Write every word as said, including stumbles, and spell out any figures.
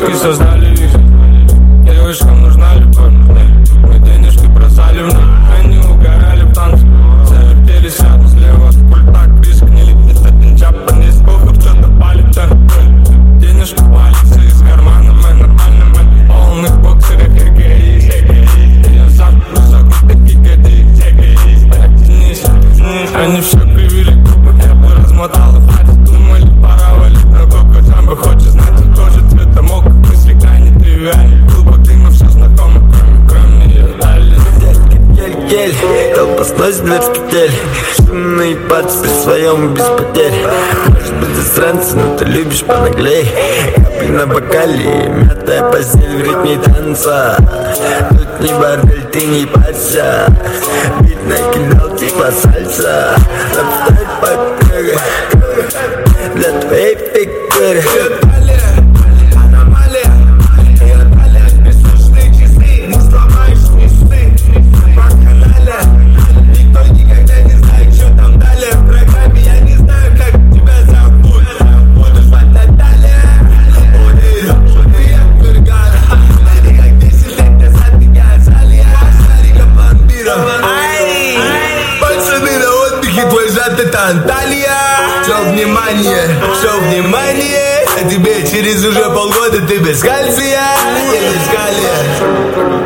Девушки создали их. Девушкам нужна любовь. Мы денежки бросали в них. Они угорали в танце. Завертелись рядом слева. Культак рискнили. Это Japanese кухов, что-то палит. Денежки палятся из кармана. Мы нормально, мы полных боксерах эгоист. Я завтра загнутый гигадист. Они все кривили губы. Я бы размотал их. Хватит, думали, пора валить на коко. Джамбо хочет знать, он тоже цвета мока. Мысли крайне тривиальны. Клубок дыма все знакомо, кроме, кроме ее дали. Гель, толпа сносит дверь с петель. Шумный пац при своем без потерь. Может быть засранцы, но ты любишь понаглей. Капли на бокале, мятая постель в ритме танца. Тут не бордель, ты не парься. Бит накидал типа сальса. Обставь подпрыгай для твоей фигуры. Это Анталия. Все внимание, все внимание. А тебе через уже полгода ты без кальция и без калия.